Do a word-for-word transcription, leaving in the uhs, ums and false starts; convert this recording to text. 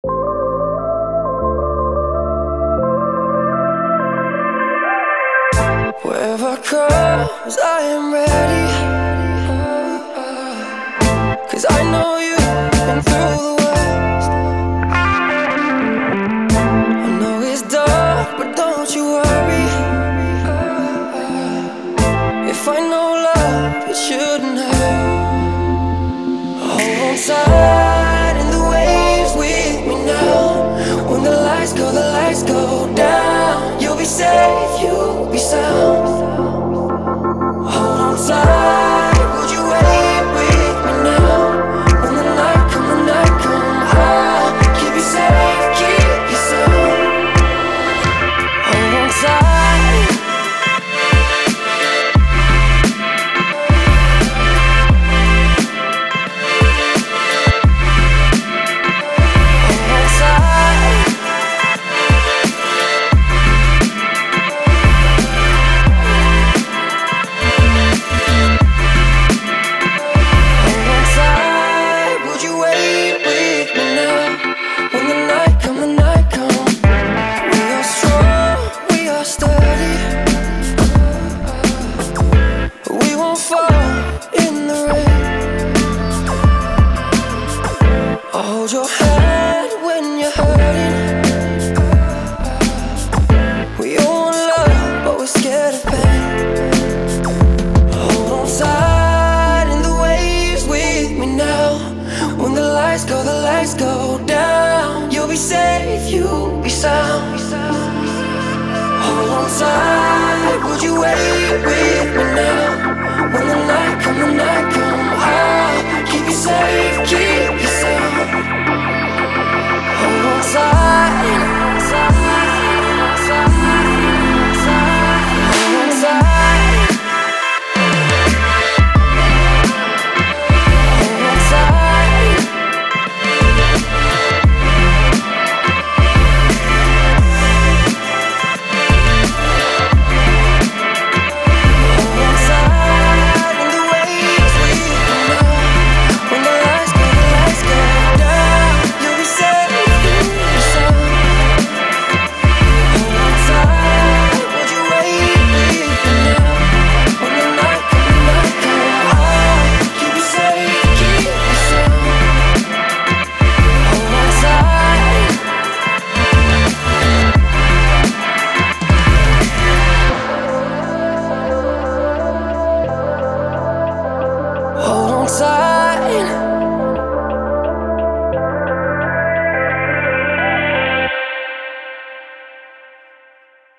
Wherever comes, I am ready. 'Cause I know you've been through the worst. I know it's dark, but don't you worry. If I know love, it shouldn't hurt. Hold on tight in the waves with me now. When the lights go, the lights go down. You'll be safe, you'll be sound. Hold on tight, would you wait with me now? When the night come, the night come, I'll keep you safe, keep you sound. Hold on tight. Hold on tight. Hold on tight, would you wait with me now? When the night come, the night come. We are strong, we are sturdy. We won't fall in the rain. I'll hold your hand when you're hurting. We all want love, but we're scared of pain. Hold on tight in the waves with me now. When the lights go, the lights go down. You'll be safe, you'll be sound. Hold on tight, would you wait with me now? When the night come, the night come, I'll keep you safe, keep